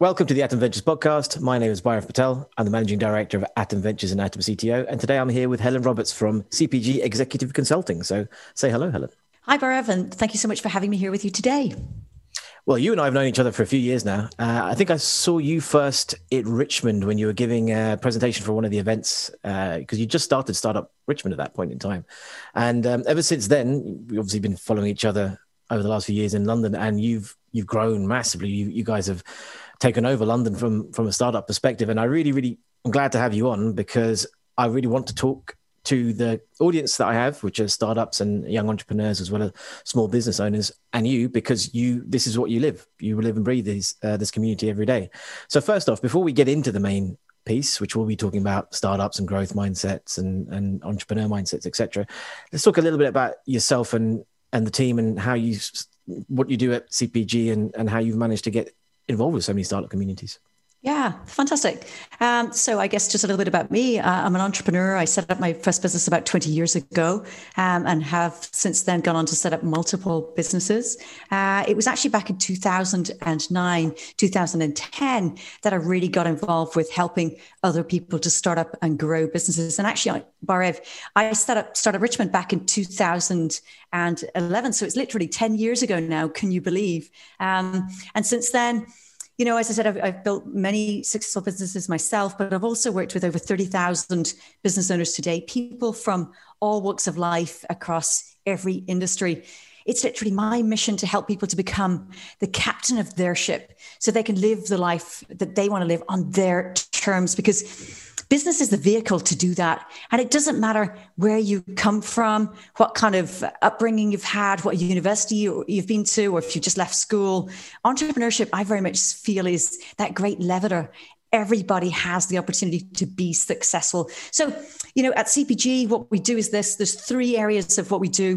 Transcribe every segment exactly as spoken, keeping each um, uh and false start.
Welcome to the Atom Ventures podcast. My name is Bhairav Patel. I'm the managing director of Atom Ventures and Atom C T O. And today I'm here with Helen Roberts from C P G Executive Consulting. So say hello, Helen. Hi, Bhairav, and thank you so much for having me here with you today. Well, you and I have known each other for a few years now. Uh, I think I saw you first at Richmond when you were giving a presentation for one of the events, because uh, you just started Startup Richmond at that point in time. And um, ever since then, we've obviously been following each other over the last few years in London, and you've you've grown massively. You, you guys have taken over London from, from a startup perspective. And I really, really am glad to have you on, because I really want to talk to the audience that I have, which are startups and young entrepreneurs, as well as small business owners, and you, because you, this is what you live. You live and breathe this, uh, this community every day. So first off, before we get into the main piece, which we'll be talking about startups and growth mindsets and, and entrepreneur mindsets, et cetera, let's talk a little bit about yourself and, and the team and how you, what you do at C P G and, and how you've managed to get involved with so many startup communities. Yeah, fantastic. Um, so I guess just a little bit about me. Uh, I'm an entrepreneur. I set up my first business about twenty years ago um, and have since then gone on to set up multiple businesses. Uh, it was actually back in two thousand nine, two thousand ten that I really got involved with helping other people to start up and grow businesses. And actually, Bhairav, I set up Startup Richmond back in two thousand eleven. So it's literally ten years ago now. Can you believe? Um, and since then, you know, as I said, I've, I've built many successful businesses myself, but I've also worked with over thirty thousand business owners today, people from all walks of life across every industry. It's literally my mission to help people to become the captain of their ship so they can live the life that they want to live on their terms, because business is the vehicle to do that. And it doesn't matter where you come from, what kind of upbringing you've had, what university you've been to, or if you just left school. Entrepreneurship, I very much feel, is that great leveler. Everybody has the opportunity to be successful. So, you know, at C P G, what we do is this. There's three areas of what we do.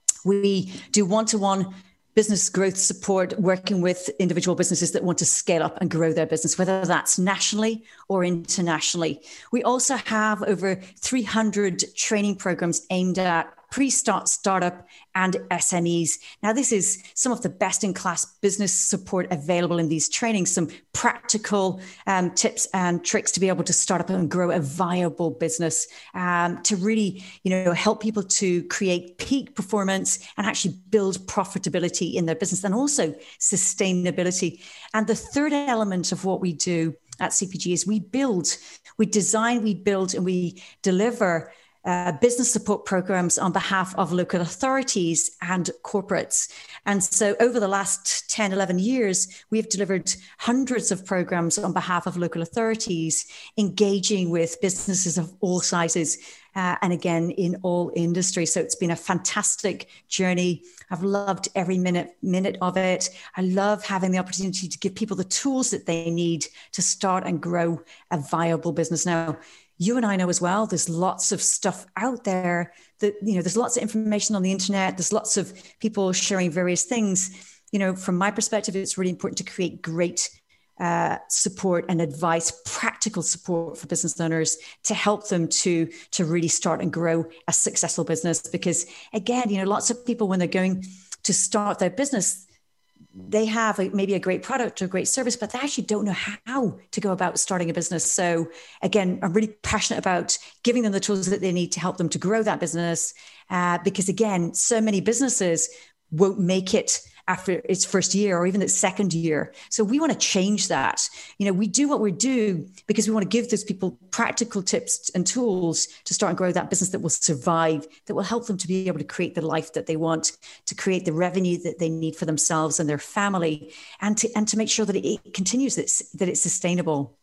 We do one-to-one business growth support, working with individual businesses that want to scale up and grow their business, whether that's nationally or internationally. We also have over three hundred training programs aimed at pre-start startup and S M Es. Now, this is some of the best-in-class business support available in these trainings, some practical um, tips and tricks to be able to start up and grow a viable business, um, to really, you know, help people to create peak performance and actually build profitability in their business, and also sustainability. And the third element of what we do at C P G is we build, we design, we build, and we deliver Uh, business support programs on behalf of local authorities and corporates. And so over the last ten, eleven years, we've delivered hundreds of programs on behalf of local authorities, engaging with businesses of all sizes, uh, and again, in all industries. So it's been a fantastic journey. I've loved every minute, minute of it. I love having the opportunity to give people the tools that they need to start and grow a viable business. Now, you and I know as well, there's lots of stuff out there that, you know, there's lots of information on the internet. There's lots of people sharing various things. You know, from my perspective, it's really important to create great uh, support and advice, practical support for business owners to help them to, to really start and grow a successful business. Because again, you know, lots of people, when they're going to start their business, they have a, maybe a great product or a great service, but they actually don't know how to go about starting a business. So again, I'm really passionate about giving them the tools that they need to help them to grow that business. Uh, because again, so many businesses won't make it after its first year or even its second year. So we want to change that. You know, we do what we do because we want to give those people practical tips and tools to start and grow that business that will survive, that will help them to be able to create the life that they want, to create the revenue that they need for themselves and their family, and to and to make sure that it continues, that it's, that it's sustainable.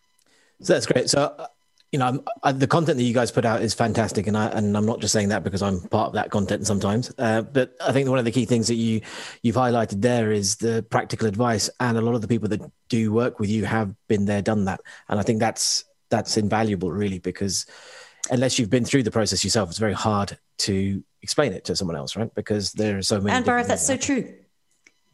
So that's great. So, uh, you know, I'm, I, the content that you guys put out is fantastic, and I and I'm not just saying that because I'm part of that content sometimes. Uh, but I think one of the key things that you you've highlighted there is the practical advice, and a lot of the people that do work with you have been there, done that, and I think that's that's invaluable, really, because unless you've been through the process yourself, it's very hard to explain it to someone else, right? Because there are so many. And Bhairav, that's so true.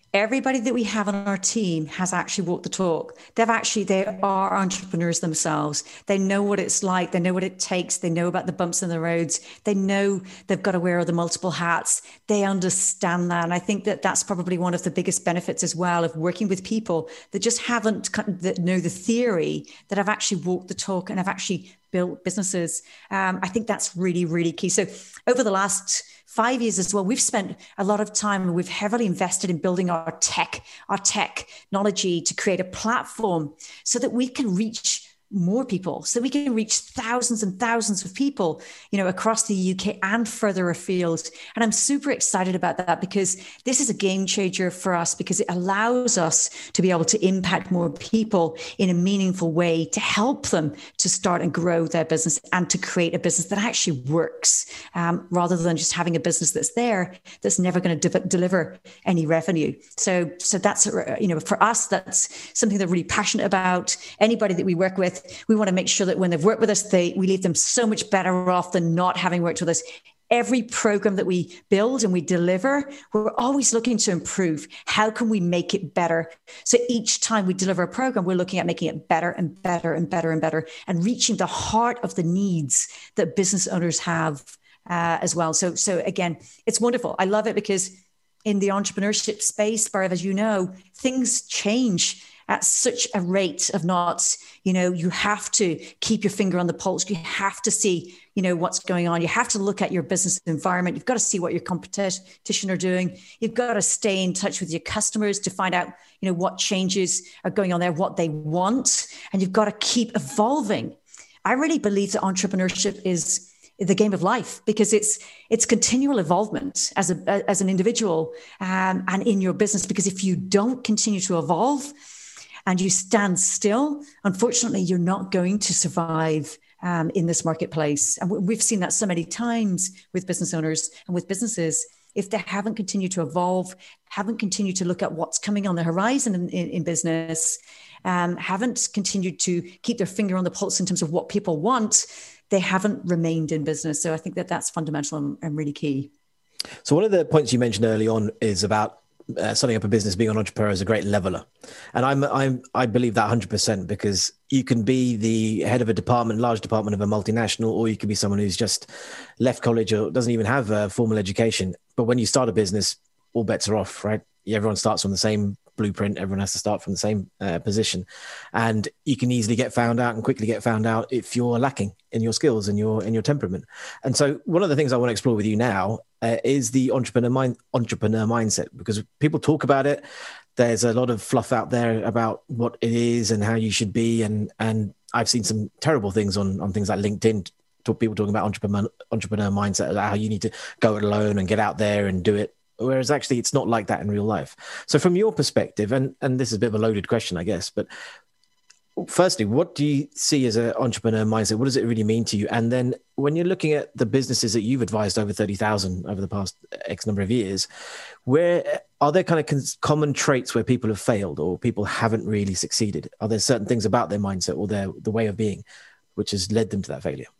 everybody that we have on our team has actually walked the talk. They've actually, they are entrepreneurs themselves. They know what it's like. They know what it takes. They know about the bumps in the roads. They know they've got to wear the multiple hats. They understand that. And I think that that's probably one of the biggest benefits as well of working with people that just haven't, that know the theory, that have actually walked the talk and have actually built businesses. Um, I think that's really, really key. So over the last five years as well, we've spent a lot of time and we've heavily invested in building our tech, our technology to create a platform so that we can reach more people, so we can reach thousands and thousands of people, you know, across the U K and further afield. And I'm super excited about that because this is a game changer for us because it allows us to be able to impact more people in a meaningful way to help them to start and grow their business and to create a business that actually works, um, rather than just having a business that's there that's never going to de- deliver any revenue. So, so that's, you know, for us, that's something that we're really passionate about. Anybody that we work with, we want to make sure that when they've worked with us, they we leave them so much better off than not having worked with us. Every program that we build and we deliver, we're always looking to improve. How can we make it better? So each time we deliver a program, we're looking at making it better and better and better and better and reaching the heart of the needs that business owners have uh, as well. So, so again, it's wonderful. I love it because in the entrepreneurship space, Bhairav, as you know, things change at such a rate of knots. You know, you have to keep your finger on the pulse. You have to see, you know, what's going on. You have to look at your business environment. You've got to see what your competition are doing. You've got to stay in touch with your customers to find out, you know, what changes are going on there, what they want. And you've got to keep evolving. I really believe that entrepreneurship is the game of life because it's it's continual evolvement as a as an individual um, and in your business. Because if you don't continue to evolve, and you stand still, unfortunately, you're not going to survive um, in this marketplace. And we've seen that so many times with business owners and with businesses. If they haven't continued to evolve, haven't continued to look at what's coming on the horizon in, in, in business, um, haven't continued to keep their finger on the pulse in terms of what people want, they haven't remained in business. So I think that that's fundamental and, and really key. So one of the points you mentioned early on is about Uh, setting up a business, being an entrepreneur is a great leveler. And I'm, I'm, I believe that one hundred percent because you can be the head of a department, large department of a multinational, or you could be someone who's just left college or doesn't even have a formal education. But when you start a business, all bets are off, right? Everyone starts from the same blueprint. Everyone has to start from the same uh, position. And you can easily get found out and quickly get found out if you're lacking in your skills and your, in your temperament. And so one of the things I want to explore with you now uh, is the entrepreneur mind, entrepreneur mindset, because people talk about it. There's a lot of fluff out there about what it is and how you should be. And, and I've seen some terrible things on, on things like LinkedIn, talk, people talking about entrepreneur, entrepreneur mindset, how you need to go it alone and get out there and do it. Whereas actually it's not like that in real life. So from your perspective, and, and this is a bit of a loaded question, I guess, but firstly, what do you see as an entrepreneur mindset? What does it really mean to you? And then when you're looking at the businesses that you've advised over thirty thousand over the past X number of years, where are there kind of common traits where people have failed or people haven't really succeeded? Are there certain things about their mindset or their the way of being which has led them to that failure?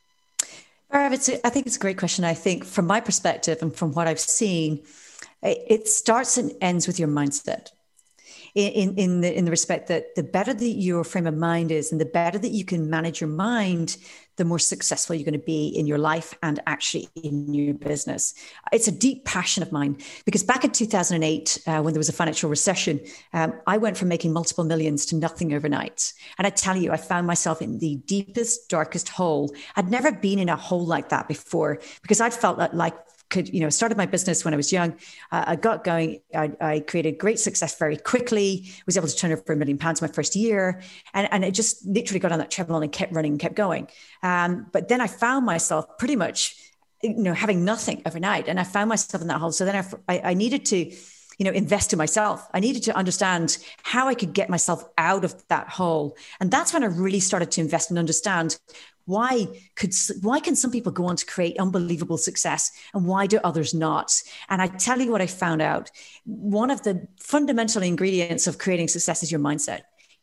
It's a, I think it's a great question. I think from my perspective and from what I've seen, it starts and ends with your mindset. In, in, the, in the respect that the better that your frame of mind is and the better that you can manage your mind, the more successful you're going to be in your life and actually in your business. It's a deep passion of mine because back in two thousand eight, uh, when there was a financial recession, um, I went from making multiple millions to nothing overnight. And I tell you, I found myself in the deepest, darkest hole. I'd never been in a hole like that before because I'd felt like, like could, you know, started my business when I was young. Uh, I got going. I, I created great success very quickly, was able to turn over a million pounds my first year. And, and it just literally got on that treadmill and kept running and kept going. Um, but then I found myself pretty much, you know, having nothing overnight. And I found myself in that hole. So then I, I, I needed to, you know, invest in myself. I needed to understand how I could get myself out of that hole. And that's when I really started to invest and understand why could why can some people go on to create unbelievable success and why do others not? And I tell you what I found out. One of the fundamental ingredients of creating success is your mindset.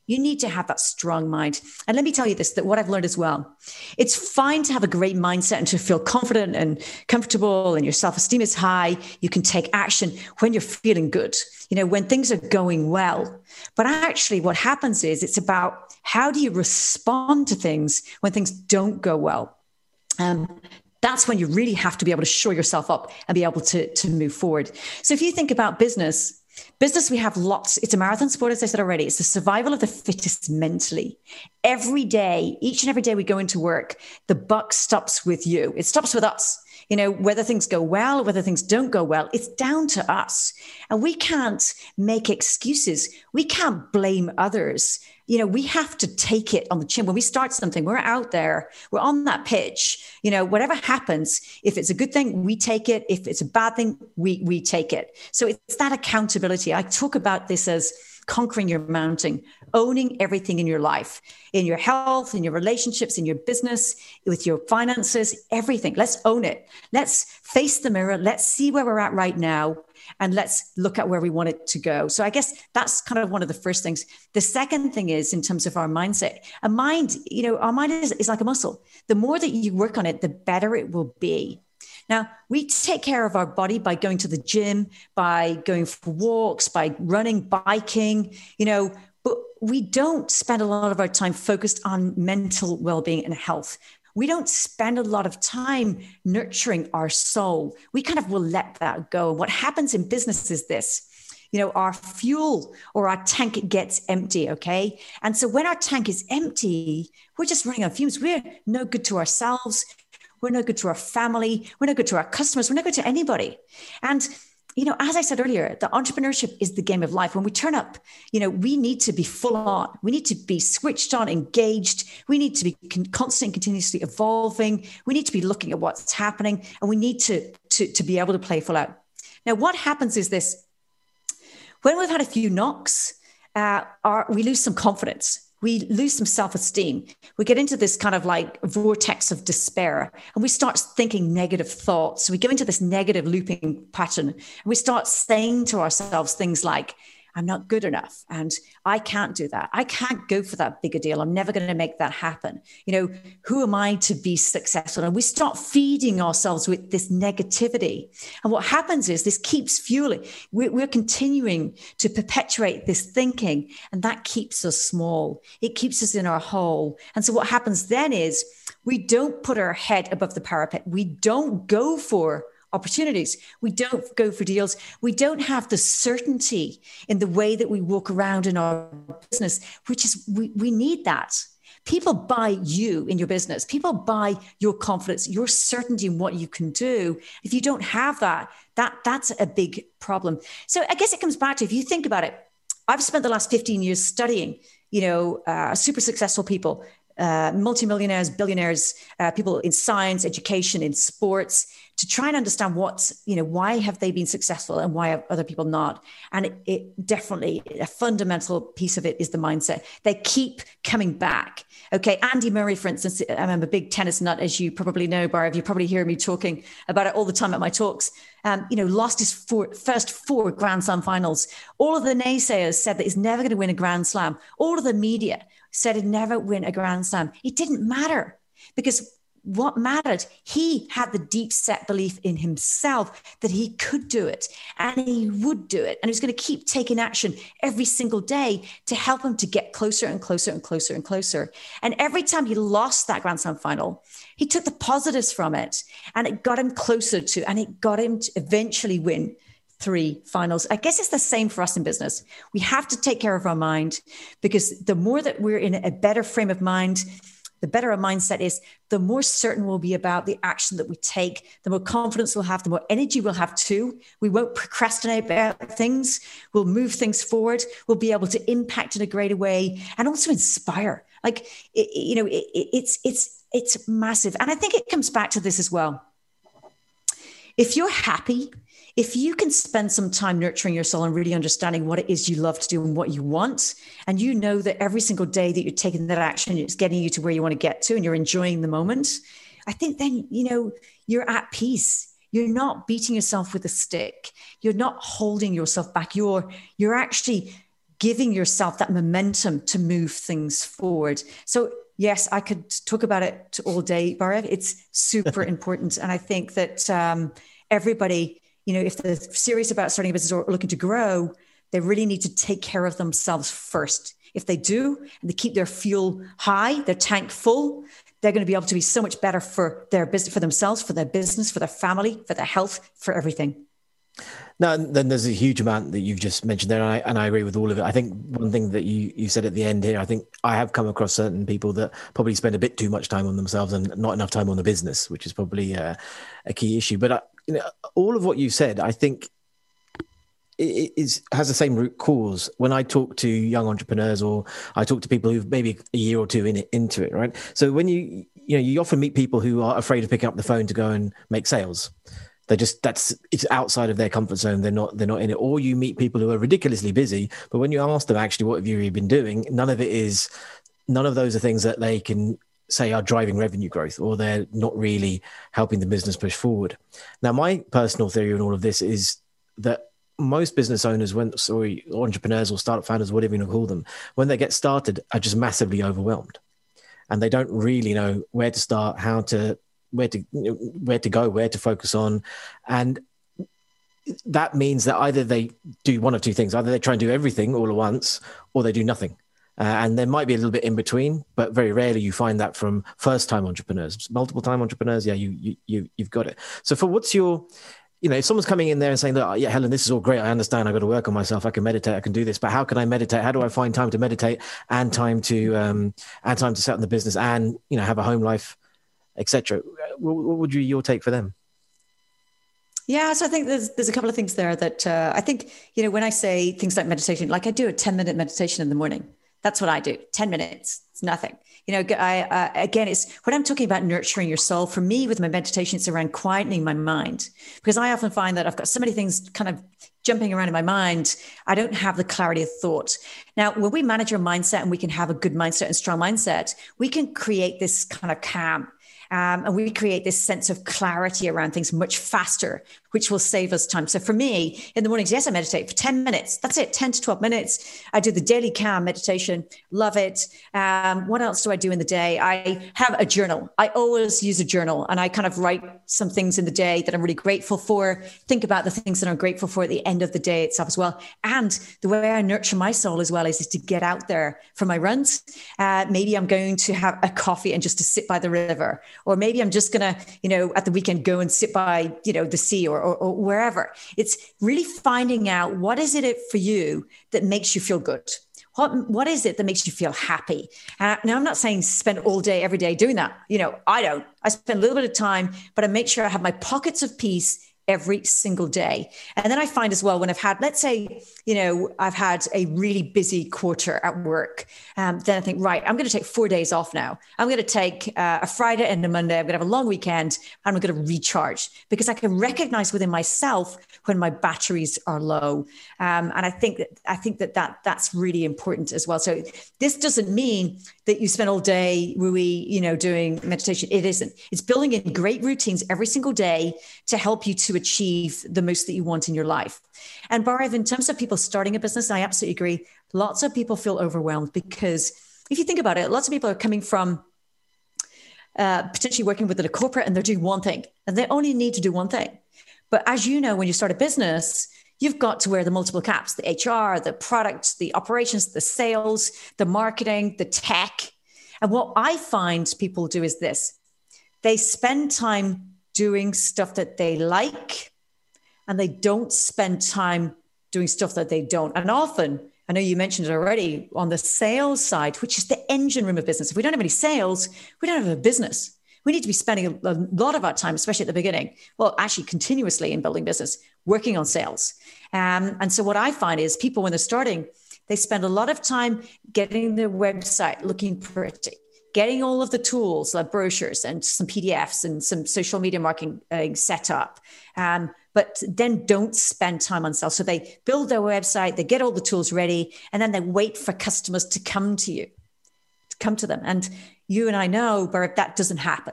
You need to have that strong mind. And let me tell you this, that what I've learned as well, it's fine to have a great mindset and to feel confident and comfortable and your self-esteem is high. You can take action when you're feeling good, you know, when things are going well. But actually what happens is it's about how do you respond to things when things don't go well? Um, that's when you really have to be able to shore yourself up and be able to, to move forward. So if you think about business, Business, we have lots. It's a marathon sport, as I said already. It's the survival of the fittest mentally. Every day, each and every day we go into work, the buck stops with you. It stops with us. You know, whether things go well, whether things don't go well, it's down to us. And we can't make excuses. We can't blame others. You know, we have to take it on the chin. When we start something, we're out there, we're on that pitch, you know, whatever happens, if it's a good thing, we take it. If it's a bad thing, we, we take it. So it's that accountability. I talk about this as conquering your mountain, owning everything in your life, in your health, in your relationships, in your business, with your finances, everything. Let's own it. Let's face the mirror. Let's see where we're at right now. And let's look at where we want it to go. So I guess that's kind of one of the first things. The second thing is in terms of our mindset. A mind, you know, our mind is, is like a muscle. The more that you work on it, the better it will be. Now, we take care of our body by going to the gym, by going for walks, by running, biking, you know, but we don't spend a lot of our time focused on mental well-being and health. We don't spend a lot of time nurturing our soul. We kind of will let that go. What happens in business is this, you know, our fuel or our tank gets empty, okay? And so when our tank is empty, we're just running on fumes. We're no good to ourselves. We're no good to our family. We're no good to our customers. We're no good to anybody. And you know, as I said earlier, the entrepreneurship is the game of life. When we turn up, you know, we need to be full on. We need to be switched on, engaged. We need to be con- constant, continuously evolving. We need to be looking at what's happening, and we need to, to, to be able to play full out. Now, what happens is this. When we've had a few knocks, uh, our, we lose some confidence. We lose some self-esteem. We get into this kind of like vortex of despair, and we start thinking negative thoughts. We go into this negative looping pattern, and we start saying to ourselves things like, I'm not good enough, and I can't do that. I can't go for that bigger deal. I'm never going to make that happen. You know, who am I to be successful? And we start feeding ourselves with this negativity. And what happens is this keeps fueling. We're, we're continuing to perpetuate this thinking, and that keeps us small. It keeps us in our hole. And so what happens then is we don't put our head above the parapet. We don't go for opportunities. We don't go for deals. We don't have the certainty in the way that we walk around in our business, which is, we, we need that. People buy you in your business. People buy your confidence, your certainty in what you can do. If you don't have that, that that's a big problem. So I guess it comes back to, if you think about it, I've spent the last fifteen years studying, you know, uh, super successful people, uh, multimillionaires, billionaires, uh, people in science, education, in sports, to try and understand what's, you know, why have they been successful and why have other people not? And it, it definitely, a fundamental piece of it is the mindset. They keep coming back. Okay. Andy Murray, for instance, I'm a big tennis nut, as you probably know, Barav. You probably hear me talking about it all the time at my talks. Um, you know, lost his four, first four Grand Slam finals. All of the naysayers said that he's never going to win a Grand Slam. All of the media said he'd never win a Grand Slam. It didn't matter, because what mattered, he had the deep set belief in himself that he could do it and he would do it. And he was going to keep taking action every single day to help him to get closer and closer and closer and closer. And every time he lost that Grand Slam final, he took the positives from it, and it got him closer to, and it got him to eventually win three finals. I guess it's the same for us in business. We have to take care of our mind, because the more that we're in a better frame of mind, the better our mindset is, the more certain we'll be about the action that we take, the more confidence we'll have, the more energy we'll have too. We won't procrastinate about things. We'll move things forward. We'll be able to impact in a greater way and also inspire. Like, it, you know, it, it's, it's, it's massive. And I think it comes back to this as well. If you're happy, if you can spend some time nurturing your soul and really understanding what it is you love to do and what you want, and you know that every single day that you're taking that action, it's getting you to where you want to get to, and you're enjoying the moment, I think then, you know, you're at peace. You're not beating yourself with a stick. You're not holding yourself back. You're, you're actually giving yourself that momentum to move things forward. So yes, I could talk about it all day, Bhairav. It's super important. And I think that um, everybody, you know, if they're serious about starting a business or looking to grow, they really need to take care of themselves first. If they do, and they keep their fuel high, their tank full, they're going to be able to be so much better for their business, for themselves, for their business, for their family, for their health, for everything. Now, then there's a huge amount that you've just mentioned there, and I, and I agree with all of it. I think one thing that you, you said at the end here, I think I have come across certain people that probably spend a bit too much time on themselves and not enough time on the business, which is probably a, a key issue. But uh, you know, all of what you said, I think, it is has the same root cause. When I talk to young entrepreneurs, or I talk to people who've maybe a year or two in it, into it, right? So when you you know you often meet people who are afraid of picking up the phone to go and make sales. They're just that's it's outside of their comfort zone. They're not they're not in it. Or you meet people who are ridiculously busy, but when you ask them actually what have you really been doing, none of it is none of those are things that they can say are driving revenue growth, or they're not really helping the business push forward. Now, my personal theory on all of this is that most business owners, when sorry, entrepreneurs or startup founders, whatever you want to call them, when they get started, are just massively overwhelmed, and they don't really know where to start, how to, where to, you know, where to go, where to focus on, and that means that either they do one of two things: either they try and do everything all at once, or they do nothing. Uh, and there might be a little bit in between, but very rarely you find that from first-time entrepreneurs. Multiple-time entrepreneurs, yeah, you you you you've got it. So, for what's your You know, if someone's coming in there and saying, look, yeah, Helen, this is all great. I understand. I've got to work on myself. I can meditate. I can do this. But how can I meditate? How do I find time to meditate and time to um, and time to set up the business and, you know, have a home life, et cetera? What, what would you your take for them? Yeah, so I think there's there's a couple of things there that uh, I think, you know, when I say things like meditation, like I do a ten minute meditation in the morning. That's what I do. ten minutes. It's nothing. You know, I, uh, again, it's when I'm talking about nurturing your soul, for me with my meditation, it's around quietening my mind, because I often find that I've got so many things kind of jumping around in my mind. I don't have the clarity of thought. Now, when we manage our mindset and we can have a good mindset and strong mindset, we can create this kind of calm. Um, and we create this sense of clarity around things much faster, which will save us time. So for me, in the mornings, yes, I meditate for ten minutes. That's it, ten to twelve minutes. I do the daily calm meditation. Love it. Um, what else do I do in the day? I have a journal. I always use a journal, and I kind of write some things in the day that I'm really grateful for. Think about the things that I'm grateful for at the end of the day itself as well. And the way I nurture my soul as well is, is to get out there for my runs. Uh, maybe I'm going to have a coffee and just to sit by the river. Or maybe I'm just going to, you know, at the weekend go and sit by, you know, the sea or, or, or wherever. It's really finding out what is it for you that makes you feel good. What, what is it that makes you feel happy? Uh, now, I'm not saying spend all day, every day doing that. You know, I don't. I spend a little bit of time, but I make sure I have my pockets of peace every single day. And then I find as well, when I've had, let's say, you know, I've had a really busy quarter at work, um, then I think, right, I'm going to take four days off now. I'm going to take uh, a Friday and a Monday. I'm going to have a long weekend. And I'm going to recharge, because I can recognize within myself when my batteries are low. Um, and I think that, I think that, that that's really important as well. So this doesn't mean that you spend all day, Rui, you know, doing meditation. It isn't. It's building in great routines every single day to help you to achieve the most that you want in your life. And Bhairav, in terms of people starting a business, I absolutely agree. Lots of people feel overwhelmed, because if you think about it, lots of people are coming from uh, potentially working within a corporate, and they're doing one thing, and they only need to do one thing. But as you know, when you start a business, you've got to wear the multiple caps: the H R, the product, the operations, the sales, the marketing, the tech. And what I find people do is this: they spend time doing stuff that they like, and they don't spend time doing stuff that they don't. And often, I know you mentioned it already, on the sales side, which is the engine room of business. If we don't have any sales, we don't have a business. We need to be spending a, a lot of our time, especially at the beginning, well, actually continuously in building business, working on sales. Um, and so what I find is people, when they're starting, they spend a lot of time getting their website looking pretty, getting all of the tools like brochures and some P D Fs and some social media marketing uh, set up, um, but then don't spend time on sales. So they build their website, they get all the tools ready, and then they wait for customers to come to you, to come to them. And you and I know, but that doesn't happen.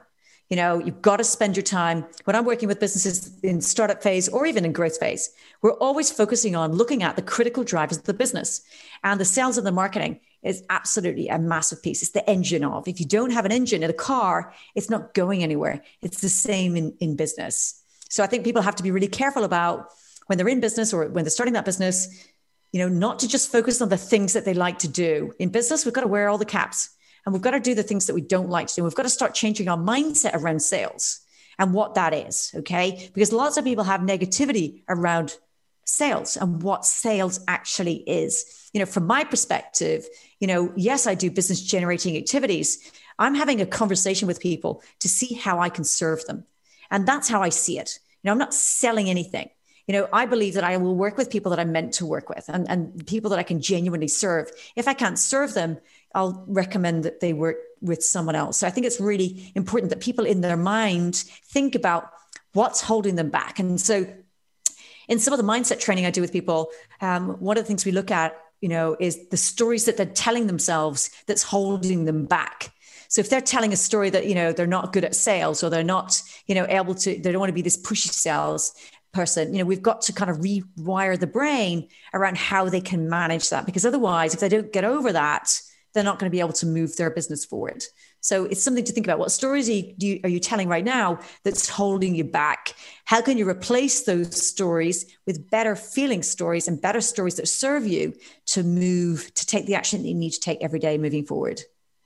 You know, you've got to spend your time. When I'm working with businesses in startup phase or even in growth phase, we're always focusing on looking at the critical drivers of the business. And the sales and the marketing is absolutely a massive piece. It's the engine of. If you don't have an engine in a car, it's not going anywhere. It's the same in, in business. So I think people have to be really careful about when they're in business or when they're starting that business, you know, not to just focus on the things that they like to do. In business, we've got to wear all the caps. And we've got to do the things that we don't like to do. We've got to start changing our mindset around sales and what that is, okay? Because lots of people have negativity around sales and what sales actually is. You know, from my perspective, you know, yes, I do business generating activities. I'm having a conversation with people to see how I can serve them. And that's how I see it. You know, I'm not selling anything. You know, I believe that I will work with people that I'm meant to work with and, and people that I can genuinely serve. If I can't serve them, I'll recommend that they work with someone else. So I think it's really important that people in their mind think about what's holding them back. And so in some of the mindset training I do with people, um, one of the things we look at, you know, is the stories that they're telling themselves that's holding them back. So if they're telling a story that, you know, they're not good at sales or they're not, you know, able to, they don't want to be this pushy sales person, you know, we've got to kind of rewire the brain around how they can manage that. Because otherwise, if they don't get over that, they're not going to be able to move their business forward. So it's something to think about. What stories are you, do you, are you telling right now that's holding you back? How can you replace those stories with better feeling stories and better stories that serve you to move, to take the action that you need to take every day moving forward?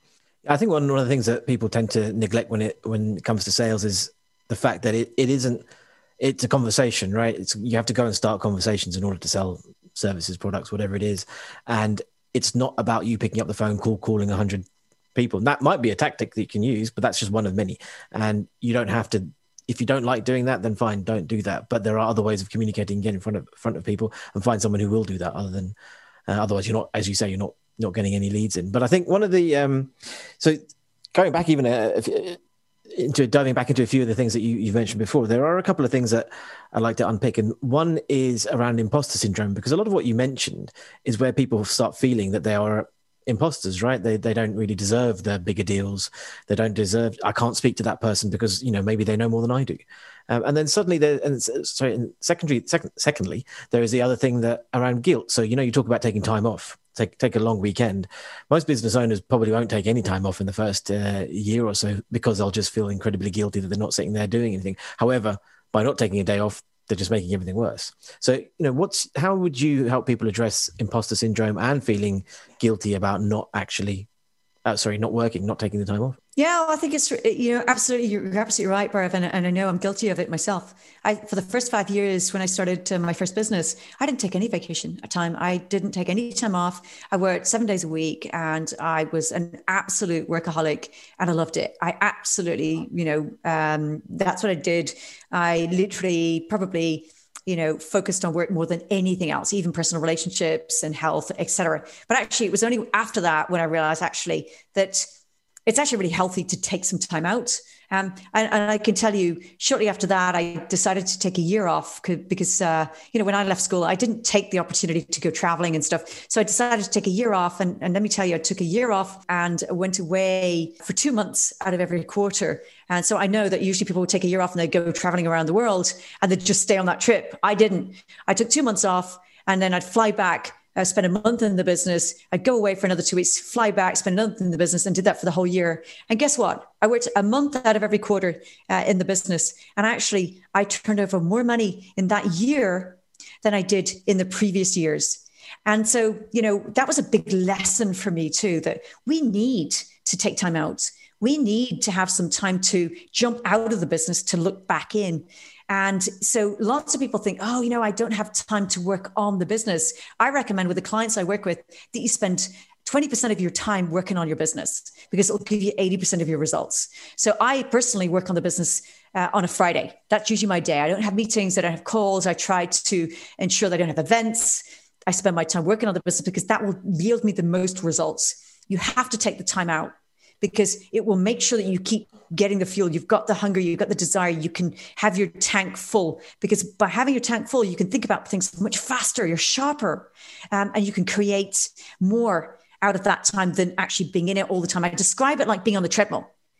I think one, one of the things that people tend to neglect when it when it comes to sales is the fact that it, it isn't, it's a conversation, right? It's, you have to go and start conversations in order to sell services, products, whatever it is. And it's not about you picking up the phone, call, calling one hundred people. And that might be a tactic that you can use, but that's just one of many. And you don't have to, if you don't like doing that, then fine, don't do that. But there are other ways of communicating, get in front of front of people and find someone who will do that other than, uh, otherwise you're not, as you say, you're not, not getting any leads in. But I think one of the, um, so going back even a, a, into diving back into a few of the things that you, you've mentioned before, there are a couple of things that I'd like to unpick. And one is around imposter syndrome, because a lot of what you mentioned is where people start feeling that they are imposters, right? They they don't really deserve the bigger deals. They don't deserve, I can't speak to that person because, you know, maybe they know more than I do. Um, and then suddenly there, and sorry, and secondary, second, secondly, there is the other thing that around guilt. So, you know, you talk about taking time off. Take take a long weekend. Most business owners probably won't take any time off in the first uh, year or so because they'll just feel incredibly guilty that they're not sitting there doing anything. However, by not taking a day off, they're just making everything worse. So, you know, what's how would you help people address imposter syndrome and feeling guilty about not actually, uh, sorry, not working, not taking the time off? Yeah, well, I think it's, you know, absolutely, you're absolutely right, Barav, and, and I know I'm guilty of it myself. I, for the first five years when I started uh, my first business, I didn't take any vacation time. I didn't take any time off. I worked seven days a week and I was an absolute workaholic and I loved it. I absolutely, you know, um, that's what I did. I literally probably, you know, focused on work more than anything else, even personal relationships and health, et cetera. But actually, it was only after that when I realized actually that it's actually really healthy to take some time out. Um, and, and I can tell you, shortly after that, I decided to take a year off because, uh, you know, when I left school, I didn't take the opportunity to go traveling and stuff. So I decided to take a year off. And, and let me tell you, I took a year off and went away for two months out of every quarter. And so I know that usually people would take a year off and they go traveling around the world and they'd just stay on that trip. I didn't. I took two months off and then I'd fly back. I spent a month in the business. I'd go away for another two weeks, fly back, spend a month in the business, and did that for the whole year. And guess what? I worked a month out of every quarter uh, in the business. And actually, I turned over more money in that year than I did in the previous years. And so, you know, that was a big lesson for me too, that we need to take time out. We need to have some time to jump out of the business, to look back in. And so lots of people think, oh, you know, I don't have time to work on the business. I recommend with the clients I work with that you spend twenty percent of your time working on your business because it'll give you eighty percent of your results. So I personally work on the business uh, on a Friday. That's usually my day. I don't have meetings. I don't have calls. I try to ensure that I don't have events. I spend my time working on the business because that will yield me the most results. You have to take the time out, because it will make sure that you keep getting the fuel. You've got the hunger, you've got the desire, you can have your tank full, because by having your tank full, you can think about things much faster, you're sharper, um, and you can create more out of that time than actually being in it all the time. I describe it like being on the treadmill.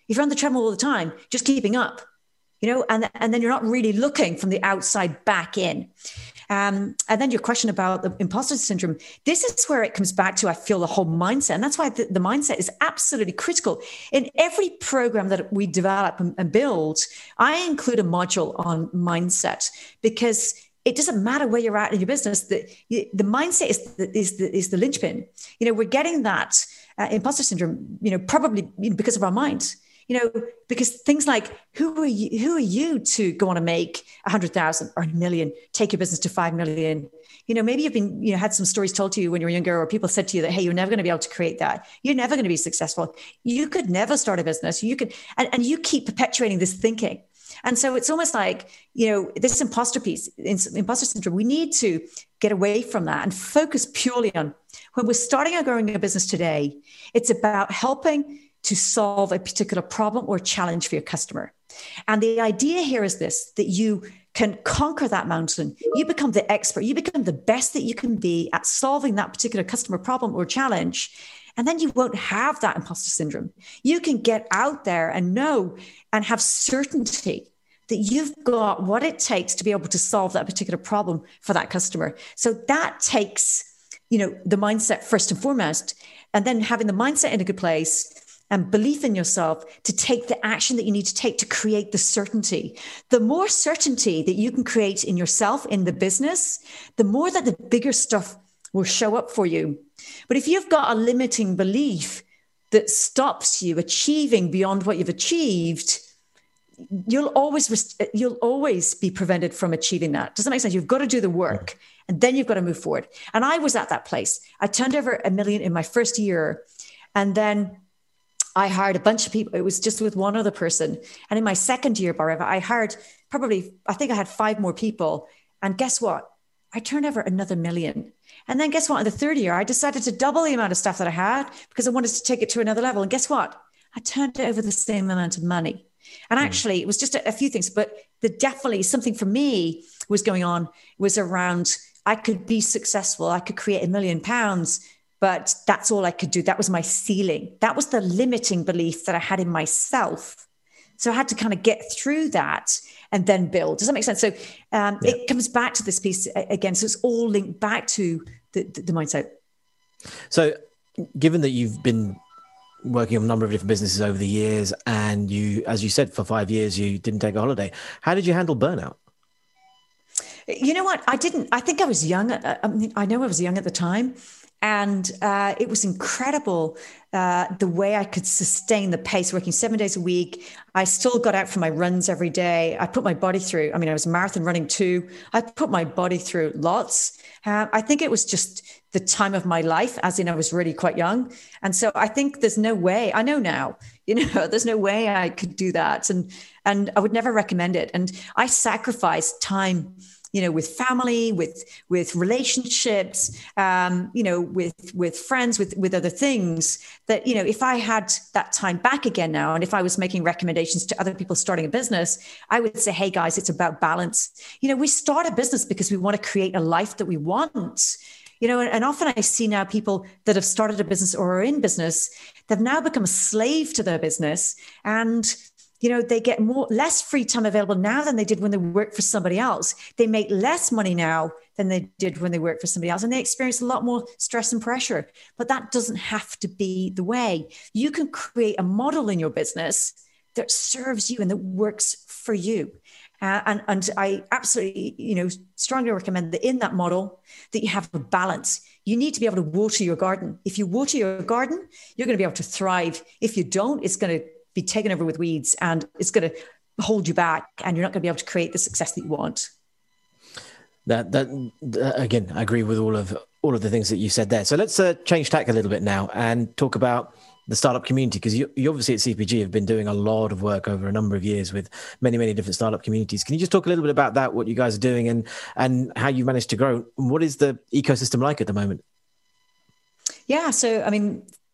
If you're on the treadmill all the time, just keeping up, you know, and, and then you're not really looking from the outside back in. Um, and then your question about the imposter syndrome, this is where it comes back to, I feel, the whole mindset. And that's why the, the mindset is absolutely critical. In every program that we develop and, and build, I include a module on mindset, because it doesn't matter where you're at in your business. The, the mindset is the, is, the, is the linchpin. You know, we're getting that uh, imposter syndrome, you know, probably because of our mind. You know, because things like, who are you, who are you to go on and make a hundred thousand or a million, take your business to five million? You know, maybe you've been, you know, had some stories told to you when you were younger, or people said to you that, hey, you're never going to be able to create that. You're never going to be successful. You could never start a business. You could, and, and you keep perpetuating this thinking. And so it's almost like, you know, this imposter piece, imposter syndrome, we need to get away from that and focus purely on, when we're starting or growing a business today, it's about helping to solve a particular problem or challenge for your customer. And the idea here is this, that you can conquer that mountain. You become the expert. You become the best that you can be at solving that particular customer problem or challenge. And then you won't have that imposter syndrome. You can get out there and know and have certainty that you've got what it takes to be able to solve that particular problem for that customer. So that takes, you know, the mindset first and foremost, and then having the mindset in a good place and belief in yourself to take the action that you need to take to create the certainty. The more certainty that you can create in yourself, in the business, the more that the bigger stuff will show up for you. But if you've got a limiting belief that stops you achieving beyond what you've achieved, you'll always, you'll always be prevented from achieving that. Does that make sense? You've got to do the work, and then you've got to move forward. And I was at that place. I turned over a million in my first year, and then I hired a bunch of people. It was just with one other person. And in my second year, Barbara, I hired probably, I think I had five more people. And guess what? I turned over another million. And then guess what? In the third year, I decided to double the amount of stuff that I had because I wanted to take it to another level. And guess what? I turned over the same amount of money. And actually, it was just a, a few things, but the definitely something for me was going on was around, I could be successful. I could create a million pounds, but that's all I could do. That was my ceiling. That was the limiting belief that I had in myself. So I had to kind of get through that and then build. Does that make sense? So um, yeah. It comes back to this piece again. So it's all linked back to the, the, the mindset. So given that you've been working on a number of different businesses over the years, and you, as you said, for five years, you didn't take a holiday. How did you handle burnout? You know what? I didn't. I think I was young. I mean, I know I was young at the time. And uh, it was incredible uh, the way I could sustain the pace, working seven days a week. I still got out for my runs every day. I put my body through, I mean, I was marathon running too. I put my body through lots. Uh, I think it was just the time of my life, as in I was really quite young. And so I think there's no way, I know now, you know, there's no way I could do that. And, and I would never recommend it. And I sacrificed time, you know, with family, with, with relationships, um, you know, with, with friends, with, with other things that, you know, if I had that time back again now, and if I was making recommendations to other people starting a business, I would say, hey guys, it's about balance. You know, we start a business because we want to create a life that we want, you know, and, and often I see now people that have started a business or are in business, they've now become a slave to their business, and you know, they get more, less free time available now than they did when they worked for somebody else. They make less money now than they did when they worked for somebody else. And they experience a lot more stress and pressure. But that doesn't have to be the way. You can create a model in your business that serves you and that works for you. Uh, and, and I absolutely, you know, strongly recommend that in that model that you have a balance. You need to be able to water your garden. If you water your garden, you're going to be able to thrive. If you don't, it's going to be taken over with weeds, and it's going to hold you back, and you're not going to be able to create the success that you want. That, that, that again, I agree with all of all of the things that you said there. So let's uh, change tack a little bit now and talk about the startup community, because you, you obviously at C P G have been doing a lot of work over a number of years with many, many different startup communities. Can you just talk a little bit about that, what you guys are doing, and and how you managed to grow? What is the ecosystem like at the moment? Yeah, so I mean,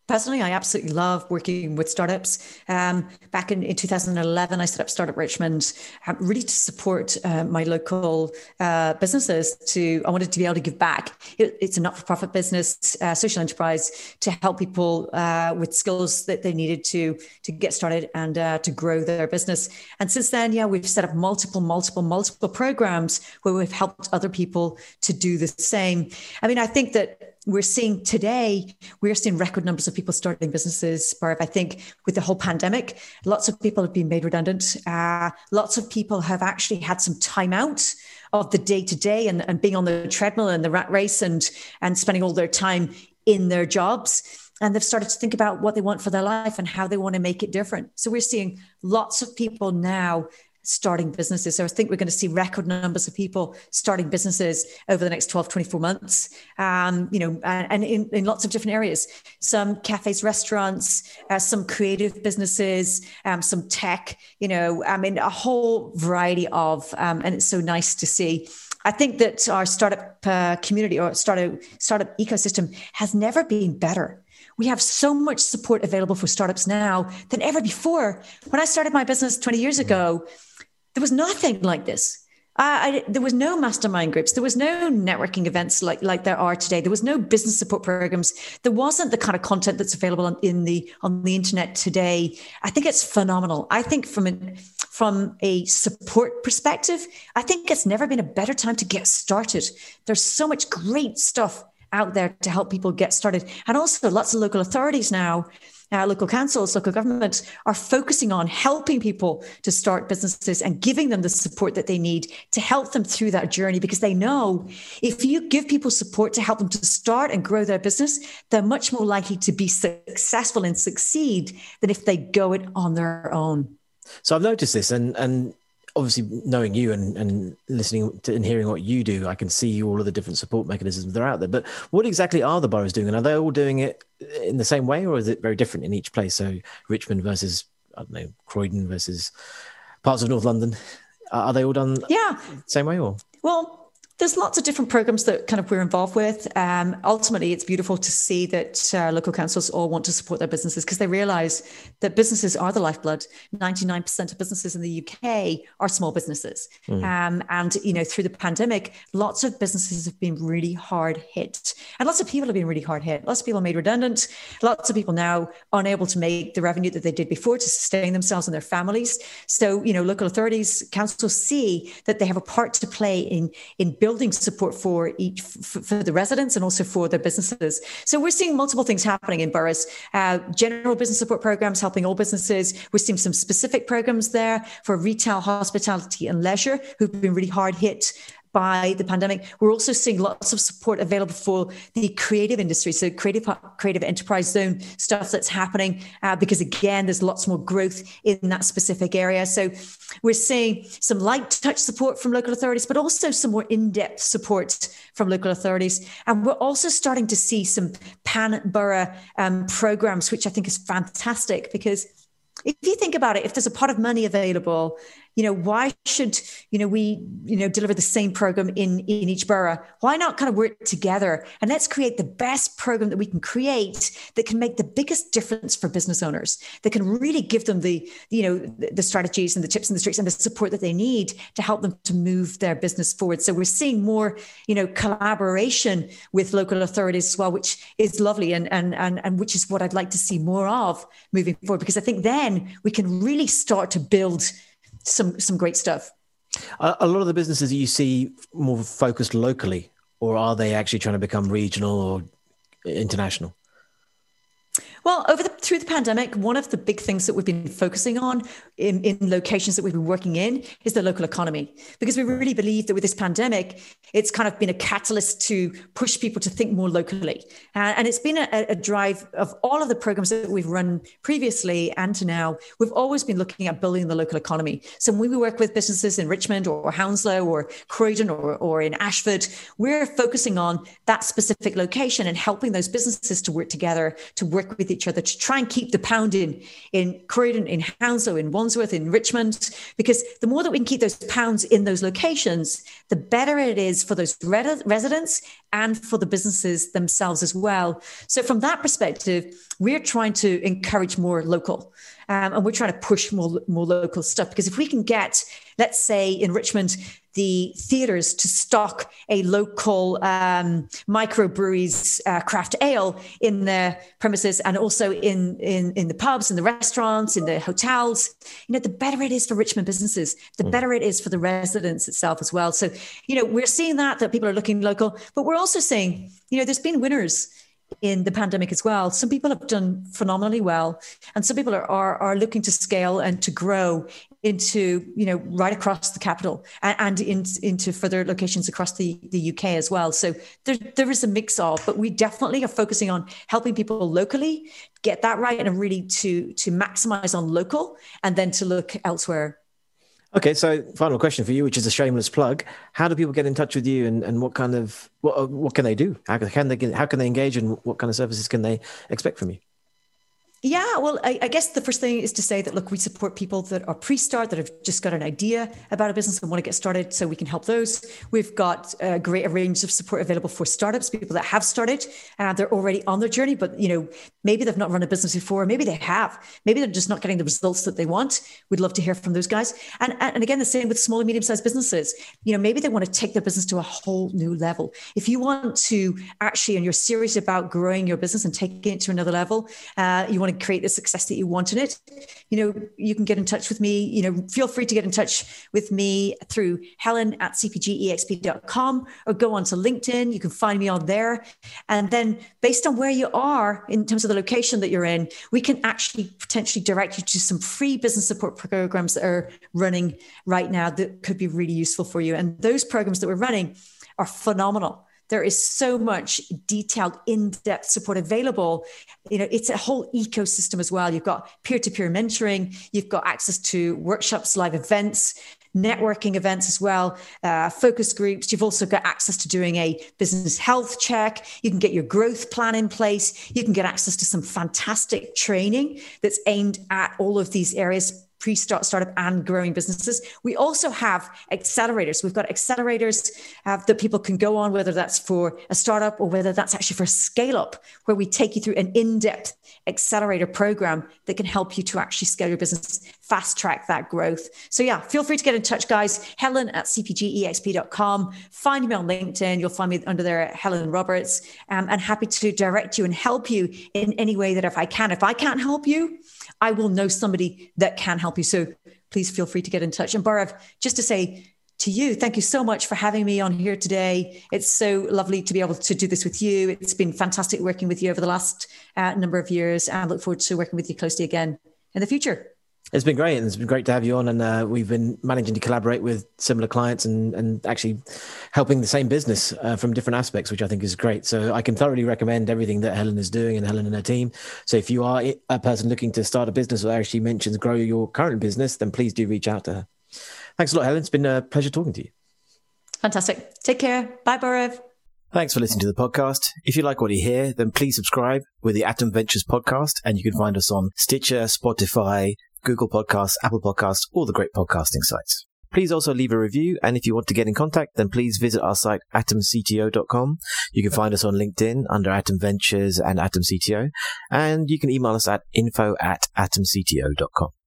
Personally, I absolutely love working with startups. Um, back in, in two thousand eleven, I set up Startup Richmond, uh, really to support uh, my local uh, businesses. To I wanted to be able to give back. It, it's a not-for-profit business, uh, social enterprise, to help people uh, with skills that they needed to to get started and uh, to grow their business. And since then, yeah, we've set up multiple, multiple, multiple programs where we've helped other people to do the same. I mean, I think that we're seeing today, we're seeing record numbers of people starting businesses. Barb, I think with the whole pandemic, lots of people have been made redundant. Uh, lots of people have actually had some time out of the day to day and, and being on the treadmill and the rat race and, and spending all their time in their jobs. And they've started to think about what they want for their life and how they want to make it different. So we're seeing lots of people now starting businesses. So I think we're going to see record numbers of people starting businesses over the next twelve, twenty-four months, um, you know, and, and in, in lots of different areas, some cafes, restaurants, uh, some creative businesses, um, some tech, you know, I mean, a whole variety of, um, and it's so nice to see. I think that our startup uh, community or startup, startup ecosystem has never been better. We have so much support available for startups now than ever before. When I started my business twenty years ago, there was nothing like this. I, I, there was no mastermind groups. There was no networking events like, like there are today. There was no business support programs. There wasn't the kind of content that's available on, in the, on the internet today. I think it's phenomenal. I think from a, from a support perspective, I think it's never been a better time to get started. There's so much great stuff out there to help people get started. And also lots of local authorities now, uh, local councils, local governments are focusing on helping people to start businesses and giving them the support that they need to help them through that journey, because they know if you give people support to help them to start and grow their business, they're much more likely to be successful and succeed than if they go it on their own. So I've noticed this, and and obviously knowing you and, and listening to and hearing what you do, I can see all of the different support mechanisms that are out there. But what exactly are the boroughs doing? And are they all doing it in the same way, or is it very different in each place? So Richmond versus, I don't know, Croydon versus parts of North London. Are they all done yeah. the same way? Or Well, there's lots of different programs that kind of we're involved with. Um, ultimately, it's beautiful to see that uh, local councils all want to support their businesses because they realize that businesses are the lifeblood. ninety-nine percent of businesses in the U K are small businesses. Mm. Um, and, you know, through the pandemic, lots of businesses have been really hard hit. And lots of people have been really hard hit. Lots of people made redundant. Lots of people now unable to make the revenue that they did before to sustain themselves and their families. So, you know, local authorities, councils see that they have a part to play in, in building support for each for, for the residents and also for their businesses. So we're seeing multiple things happening in boroughs. Uh, general business support programs helping all businesses. We're seeing some specific programs there for retail, hospitality and leisure who've been really hard hit by the pandemic. We're also seeing lots of support available for the creative industry. So creative creative enterprise zone stuff that's happening uh, because, again, there's lots more growth in that specific area. So we're seeing some light touch support from local authorities, but also some more in-depth support from local authorities. And we're also starting to see some pan-borough um, programs, which I think is fantastic because if you think about it, if there's a pot of money available, you know, why should, you know, we, you know, deliver the same program in, in each borough? Why not kind of work together and let's create the best program that we can create that can make the biggest difference for business owners, that can really give them the, you know, the, the strategies and the tips and the tricks and the support that they need to help them to move their business forward. So we're seeing more, you know, collaboration with local authorities as well, which is lovely and, and, and, and which is what I'd like to see more of moving forward, because I think then we can really start to build some some great stuff. A lot of the businesses that you see more focused locally, or are they actually trying to become regional or international? Well, over the, through the pandemic, one of the big things that we've been focusing on in, in locations that we've been working in is the local economy, because we really believe that with this pandemic, it's kind of been a catalyst to push people to think more locally. Uh, and it's been a, a drive of all of the programs that we've run previously and to now. We've always been looking at building the local economy. So when we work with businesses in Richmond or Hounslow or Croydon or, or in Ashford, we're focusing on that specific location and helping those businesses to work together, to work with each other to try and keep the pound in, in Croydon, in Hounslow, in Wandsworth, in Richmond, because the more that we can keep those pounds in those locations, the better it is for those re- residents and for the businesses themselves as well. So from that perspective, we're trying to encourage more local. Um, and we're trying to push more, more local stuff, because if we can get, let's say in Richmond, the theatres to stock a local um, microbrewery's uh, craft ale in their premises, and also in, in, in the pubs, in the restaurants, in the hotels, you know, the better it is for Richmond businesses, the mm. better it is for the residents itself as well. So, you know, we're seeing that, that people are looking local, but we're also seeing, you know, there's been winners in the pandemic as well. Some people have done phenomenally well, and some people are, are, are looking to scale and to grow into, you know, right across the capital and, and in, into further locations across the, the U K as well. So there, there is a mix of, but we definitely are focusing on helping people locally get that right, and really to, to maximize on local, and then to look elsewhere. Okay, so final question for you, which is a shameless plug. How do people get in touch with you, and, and what kind of what what can they do? How can they get, how can they engage, and what kind of services can they expect from you? Yeah, well, I, I guess the first thing is to say that, look, we support people that are pre-start, that have just got an idea about a business and want to get started, so we can help those. We've got a great range of support available for startups, people that have started, and uh, they're already on their journey, but, you know, maybe they've not run a business before, maybe they have, maybe they're just not getting the results that they want. We'd love to hear from those guys. And, and again, the same with small and medium-sized businesses. You know, maybe they want to take their business to a whole new level. If you want to actually, and you're serious about growing your business and taking it to another level, uh, you want to create the success that you want in it, you know, you can get in touch with me. You know, feel free to get in touch with me through Helen at c p g e x p dot com, or go onto LinkedIn. You can find me on there. And then based on where you are in terms of the location that you're in, we can actually potentially direct you to some free business support programs that are running right now that could be really useful for you. And those programs that we're running are phenomenal. There is so much detailed, in-depth support available. You know, it's a whole ecosystem as well. You've got peer-to-peer mentoring. You've got access to workshops, live events, networking events as well, uh, focus groups. You've also got access to doing a business health check. You can get your growth plan in place. You can get access to some fantastic training that's aimed at all of these areas, pre-start, startup, and growing businesses. We also have accelerators. We've got accelerators uh, that people can go on, whether that's for a startup or whether that's actually for a scale-up, where we take you through an in-depth accelerator program that can help you to actually scale your business, fast track that growth. So yeah, feel free to get in touch, guys. Helen at c p g e x p dot com. Find me on LinkedIn. You'll find me under there, Helen Roberts. Um, and happy to direct you and help you in any way that if I can. If I can't help you, I will know somebody that can help you. So please feel free to get in touch. And Barav, just to say to you, thank you so much for having me on here today. It's so lovely to be able to do this with you. It's been fantastic working with you over the last uh, number of years, and I look forward to working with you closely again in the future. It's been great, and it's been great to have you on, and uh, we've been managing to collaborate with similar clients and, and actually helping the same business uh, from different aspects, which I think is great. So I can thoroughly recommend everything that Helen is doing, and Helen and her team. So if you are a person looking to start a business, or as she mentions, grow your current business, then please do reach out to her. Thanks a lot, Helen. It's been a pleasure talking to you. Fantastic. Take care. Bye, Barav. Thanks for listening to the podcast. If you like what you hear, then please subscribe. We're the Atom Ventures podcast, and you can find us on Stitcher, Spotify, Google Podcasts, Apple Podcasts, all the great podcasting sites. Please also leave a review, and if you want to get in contact, then please visit our site, atom c t o dot com. You can find us on LinkedIn under Atom Ventures and Atom C T O, and you can email us at info at atom c t o dot com.